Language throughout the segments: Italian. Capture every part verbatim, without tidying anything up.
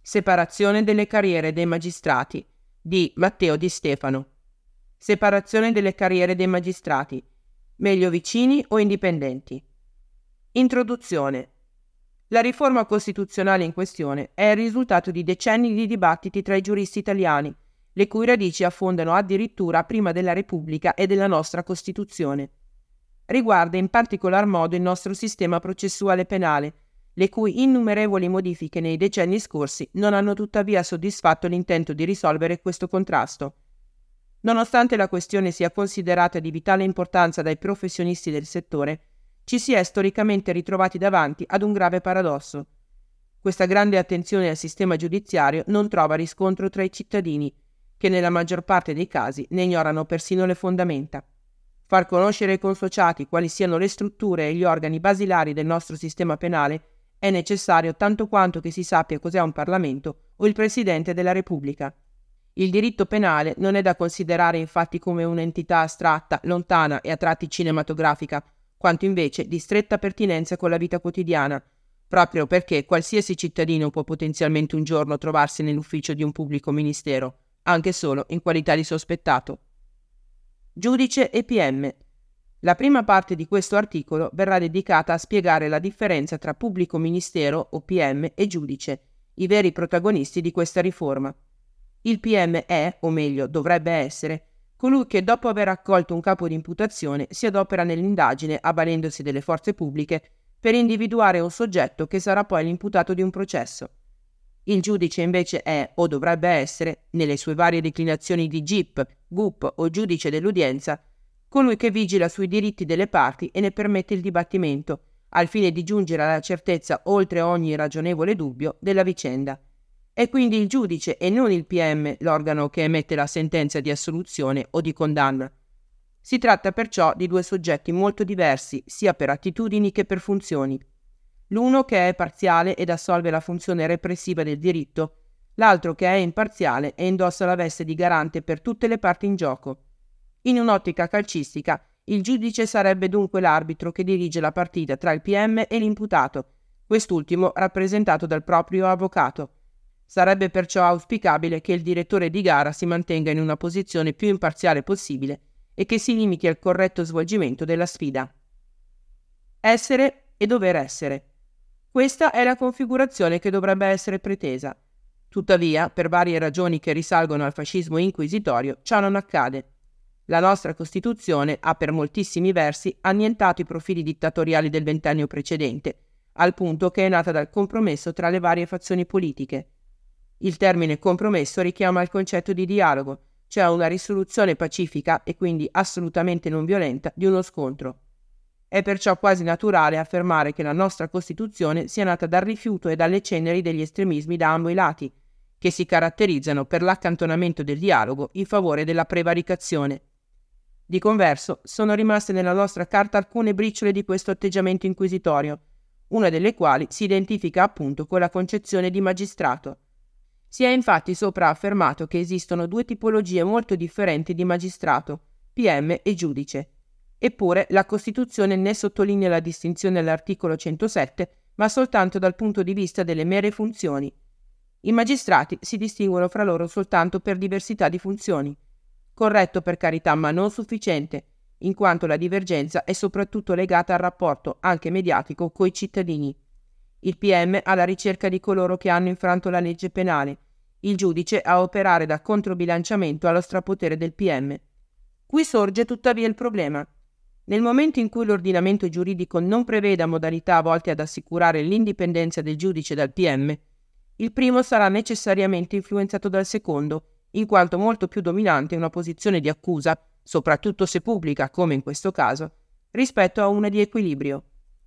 Separazione delle carriere dei magistrati di Matteo Di Stefano. Separazione delle carriere dei magistrati. Meglio vicini o indipendenti? Introduzione. La riforma costituzionale in questione è il risultato di decenni di dibattiti tra i giuristi italiani, le cui radici affondano addirittura prima della Repubblica e della nostra Costituzione. Riguarda in particolar modo il nostro sistema processuale penale, le cui innumerevoli modifiche nei decenni scorsi non hanno tuttavia soddisfatto l'intento di risolvere questo contrasto. Nonostante la questione sia considerata di vitale importanza dai professionisti del settore, ci si è storicamente ritrovati davanti ad un grave paradosso. Questa grande attenzione al sistema giudiziario non trova riscontro tra i cittadini, che nella maggior parte dei casi ne ignorano persino le fondamenta. Far conoscere ai consociati quali siano le strutture e gli organi basilari del nostro sistema penale è necessario tanto quanto che si sappia cos'è un Parlamento o il Presidente della Repubblica. Il diritto penale non è da considerare infatti come un'entità astratta, lontana e a tratti cinematografica, quanto invece di stretta pertinenza con la vita quotidiana, proprio perché qualsiasi cittadino può potenzialmente un giorno trovarsi nell'ufficio di un pubblico ministero, anche solo in qualità di sospettato. Giudice e P M. La prima parte di questo articolo verrà dedicata a spiegare la differenza tra pubblico ministero o P M e giudice, i veri protagonisti di questa riforma. Il P M è, o meglio dovrebbe essere, colui che dopo aver accolto un capo di imputazione si adopera nell'indagine avvalendosi delle forze pubbliche per individuare un soggetto che sarà poi l'imputato di un processo. Il giudice invece è, o dovrebbe essere, nelle sue varie declinazioni di G I P, G U P o giudice dell'udienza, colui che vigila sui diritti delle parti e ne permette il dibattimento, al fine di giungere alla certezza oltre ogni ragionevole dubbio della vicenda. È quindi il giudice e non il P M l'organo che emette la sentenza di assoluzione o di condanna. Si tratta perciò di due soggetti molto diversi, sia per attitudini che per funzioni. L'uno che è parziale ed assolve la funzione repressiva del diritto, l'altro che è imparziale e indossa la veste di garante per tutte le parti in gioco. In un'ottica calcistica, il giudice sarebbe dunque l'arbitro che dirige la partita tra il P M e l'imputato, quest'ultimo rappresentato dal proprio avvocato. Sarebbe perciò auspicabile che il direttore di gara si mantenga in una posizione più imparziale possibile e che si limiti al corretto svolgimento della sfida. Essere e dover essere. Questa è la configurazione che dovrebbe essere pretesa. Tuttavia, per varie ragioni che risalgono al fascismo inquisitorio, ciò non accade. La nostra Costituzione ha per moltissimi versi annientato i profili dittatoriali del ventennio precedente, al punto che è nata dal compromesso tra le varie fazioni politiche. Il termine compromesso richiama il concetto di dialogo, cioè una risoluzione pacifica e quindi assolutamente non violenta di uno scontro. È perciò quasi naturale affermare che la nostra Costituzione sia nata dal rifiuto e dalle ceneri degli estremismi da ambo i lati, che si caratterizzano per l'accantonamento del dialogo in favore della prevaricazione. Di converso, sono rimaste nella nostra Carta alcune briciole di questo atteggiamento inquisitorio, una delle quali si identifica appunto con la concezione di magistrato. Si è infatti sopra affermato che esistono due tipologie molto differenti di magistrato, P M e giudice. Eppure la Costituzione ne sottolinea la distinzione all'articolo centosette, ma soltanto dal punto di vista delle mere funzioni. I magistrati si distinguono fra loro soltanto per diversità di funzioni. Corretto per carità, ma non sufficiente, in quanto la divergenza è soprattutto legata al rapporto, anche mediatico, coi cittadini. Il P M alla ricerca di coloro che hanno infranto la legge penale, il giudice a operare da controbilanciamento allo strapotere del P M. Qui sorge tuttavia il problema. Nel momento in cui l'ordinamento giuridico non preveda modalità volte ad assicurare l'indipendenza del giudice dal P M, il primo sarà necessariamente influenzato dal secondo, in quanto molto più dominante una posizione di accusa, soprattutto se pubblica, come in questo caso, rispetto a una di equilibrio.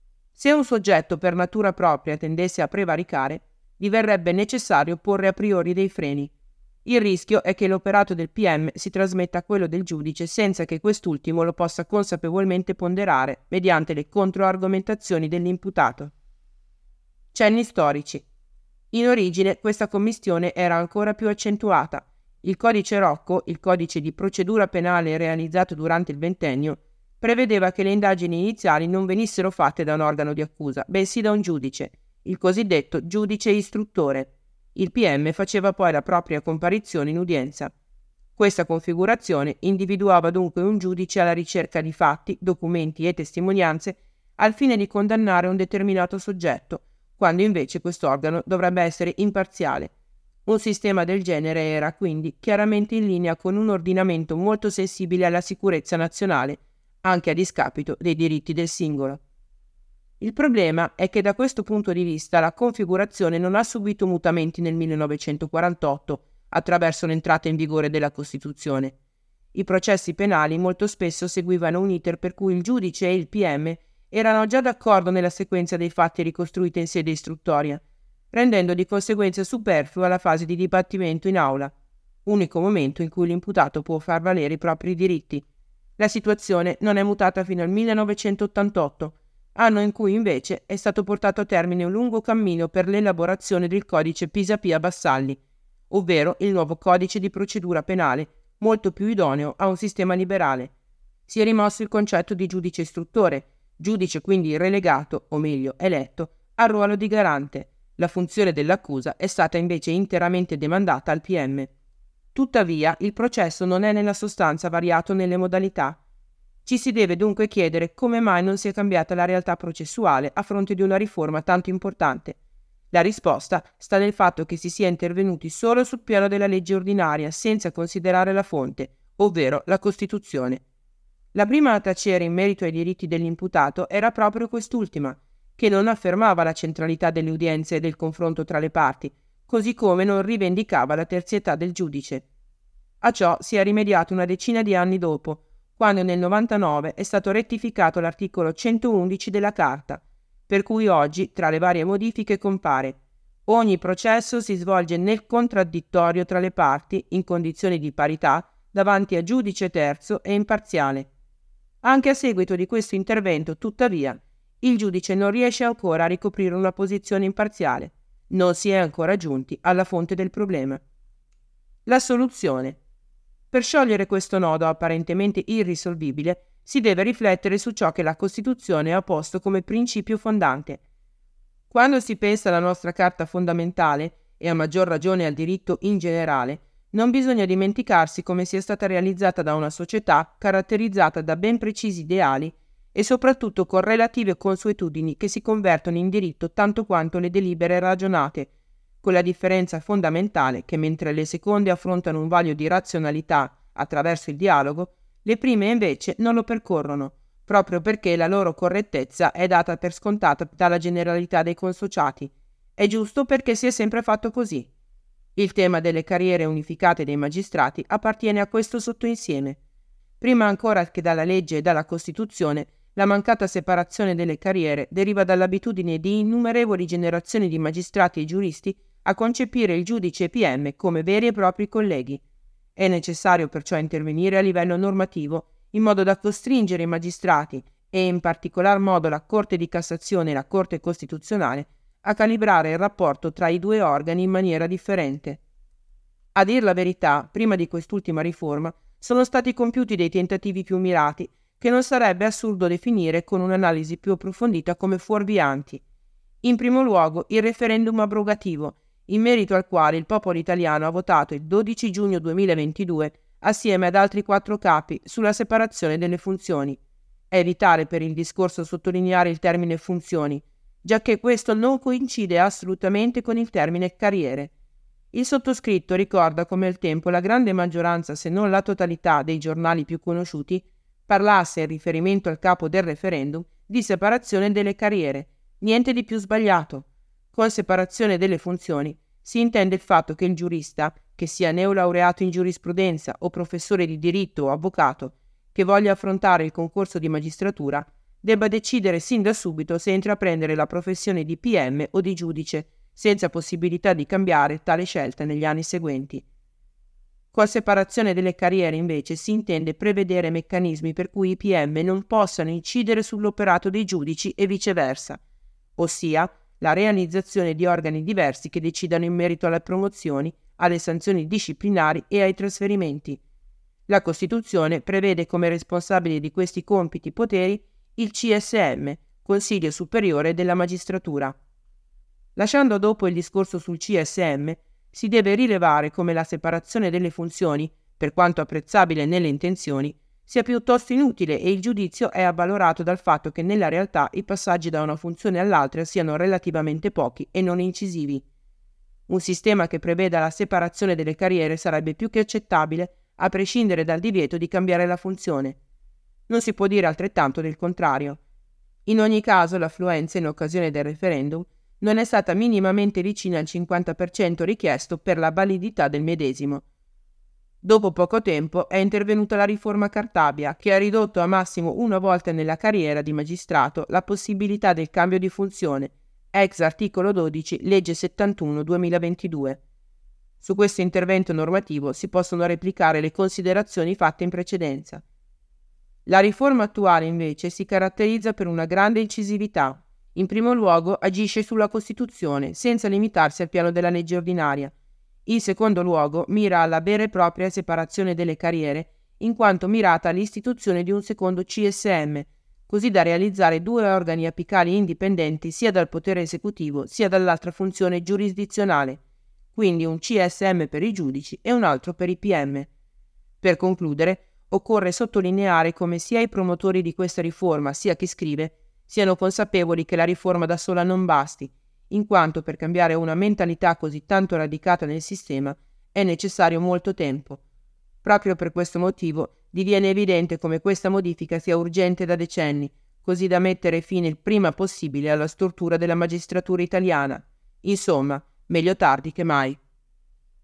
Se un soggetto per natura propria tendesse a prevaricare, diverrebbe necessario porre a priori dei freni. Il rischio è che l'operato del P M si trasmetta a quello del giudice senza che quest'ultimo lo possa consapevolmente ponderare mediante le controargomentazioni dell'imputato. Cenni storici. In origine questa commistione era ancora più accentuata. Il codice Rocco, il codice di procedura penale realizzato durante il ventennio, prevedeva che le indagini iniziali non venissero fatte da un organo di accusa, bensì da un giudice, il cosiddetto giudice istruttore. Il P M faceva poi la propria comparizione in udienza. Questa configurazione individuava dunque un giudice alla ricerca di fatti, documenti e testimonianze al fine di condannare un determinato soggetto, quando invece quest'organo dovrebbe essere imparziale. Un sistema del genere era quindi chiaramente in linea con un ordinamento molto sensibile alla sicurezza nazionale, anche a discapito dei diritti del singolo. Il problema è che da questo punto di vista la configurazione non ha subito mutamenti nel millenovecentoquarantotto attraverso l'entrata in vigore della Costituzione. I processi penali molto spesso seguivano un iter per cui il giudice e il P M erano già d'accordo nella sequenza dei fatti ricostruita in sede istruttoria, rendendo di conseguenza superflua la fase di dibattimento in aula, unico momento in cui l'imputato può far valere i propri diritti. La situazione non è mutata fino al millenovecentottantotto, anno in cui invece è stato portato a termine un lungo cammino per l'elaborazione del codice Pisapia-Bassalli, ovvero il nuovo codice di procedura penale, molto più idoneo a un sistema liberale. Si è rimosso il concetto di giudice istruttore, giudice quindi relegato, o meglio eletto, al ruolo di garante. La funzione dell'accusa è stata invece interamente demandata al P M. Tuttavia, il processo non è nella sostanza variato nelle modalità. Ci si deve dunque chiedere come mai non sia cambiata la realtà processuale a fronte di una riforma tanto importante. La risposta sta nel fatto che si sia intervenuti solo sul piano della legge ordinaria senza considerare la fonte, ovvero la Costituzione. La prima a tacere in merito ai diritti dell'imputato era proprio quest'ultima, che non affermava la centralità delle udienze e del confronto tra le parti, così come non rivendicava la terzietà del giudice. A ciò si è rimediato una decina di anni dopo, quando nel novantanove è stato rettificato l'articolo centoundici della Carta, per cui oggi, tra le varie modifiche, compare: ogni processo si svolge nel contraddittorio tra le parti, in condizioni di parità, davanti a giudice terzo e imparziale. Anche a seguito di questo intervento, tuttavia, il giudice non riesce ancora a ricoprire una posizione imparziale. Non si è ancora giunti alla fonte del problema. La soluzione. Per sciogliere questo nodo apparentemente irrisolvibile, si deve riflettere su ciò che la Costituzione ha posto come principio fondante. Quando si pensa alla nostra Carta fondamentale, e a maggior ragione al diritto in generale, non bisogna dimenticarsi come sia stata realizzata da una società caratterizzata da ben precisi ideali e soprattutto con relative consuetudini che si convertono in diritto tanto quanto le delibere ragionate, con la differenza fondamentale che mentre le seconde affrontano un vaglio di razionalità attraverso il dialogo, le prime invece non lo percorrono, proprio perché la loro correttezza è data per scontata dalla generalità dei consociati. È giusto perché si è sempre fatto così. Il tema delle carriere unificate dei magistrati appartiene a questo sottoinsieme. Prima ancora che dalla legge e dalla Costituzione, la mancata separazione delle carriere deriva dall'abitudine di innumerevoli generazioni di magistrati e giuristi a concepire il giudice e P M come veri e propri colleghi. È necessario perciò intervenire a livello normativo in modo da costringere i magistrati e in particolar modo la Corte di Cassazione e la Corte Costituzionale a calibrare il rapporto tra i due organi in maniera differente. A dir la verità, prima di quest'ultima riforma sono stati compiuti dei tentativi più mirati che non sarebbe assurdo definire con un'analisi più approfondita come fuorvianti. In primo luogo il referendum abrogativo, in merito al quale il popolo italiano ha votato il dodici giugno duemilaventidue assieme ad altri quattro capi sulla separazione delle funzioni. È vitale per il discorso sottolineare il termine funzioni, giacché questo non coincide assolutamente con il termine carriere. Il sottoscritto ricorda come al tempo la grande maggioranza, se non la totalità, dei giornali più conosciuti parlasse, in riferimento al capo del referendum, di separazione delle carriere. Niente di più sbagliato. Con separazione delle funzioni si intende il fatto che il giurista, che sia neolaureato in giurisprudenza o professore di diritto o avvocato, che voglia affrontare il concorso di magistratura, debba decidere sin da subito se intraprendere la professione di P M o di giudice, senza possibilità di cambiare tale scelta negli anni seguenti. Con separazione delle carriere invece si intende prevedere meccanismi per cui i P M non possano incidere sull'operato dei giudici e viceversa, ossia la realizzazione di organi diversi che decidano in merito alle promozioni, alle sanzioni disciplinari e ai trasferimenti. La Costituzione prevede come responsabile di questi compiti e poteri il C S M, Consiglio Superiore della Magistratura. Lasciando dopo il discorso sul C S M, si deve rilevare come la separazione delle funzioni, per quanto apprezzabile nelle intenzioni, sia piuttosto inutile e il giudizio è avvalorato dal fatto che nella realtà i passaggi da una funzione all'altra siano relativamente pochi e non incisivi. Un sistema che preveda la separazione delle carriere sarebbe più che accettabile, a prescindere dal divieto di cambiare la funzione. Non si può dire altrettanto del contrario. In ogni caso, l'affluenza in occasione del referendum non è stata minimamente vicina al cinquanta per cento richiesto per la validità del medesimo. Dopo poco tempo è intervenuta la riforma Cartabia, che ha ridotto a massimo una volta nella carriera di magistrato la possibilità del cambio di funzione, ex articolo dodici, legge settantuno duemilaventidue. Su questo intervento normativo si possono replicare le considerazioni fatte in precedenza. La riforma attuale, invece, si caratterizza per una grande incisività. In primo luogo agisce sulla Costituzione, senza limitarsi al piano della legge ordinaria. In secondo luogo mira alla vera e propria separazione delle carriere, in quanto mirata all'istituzione di un secondo C S M, così da realizzare due organi apicali indipendenti sia dal potere esecutivo sia dall'altra funzione giurisdizionale, quindi un C S M per i giudici e un altro per i P M. Per concludere, occorre sottolineare come sia i promotori di questa riforma sia chi scrive siano consapevoli che la riforma da sola non basti, in quanto per cambiare una mentalità così tanto radicata nel sistema è necessario molto tempo. Proprio per questo motivo diviene evidente come questa modifica sia urgente da decenni, così da mettere fine il prima possibile alla stortura della magistratura italiana. Insomma, meglio tardi che mai.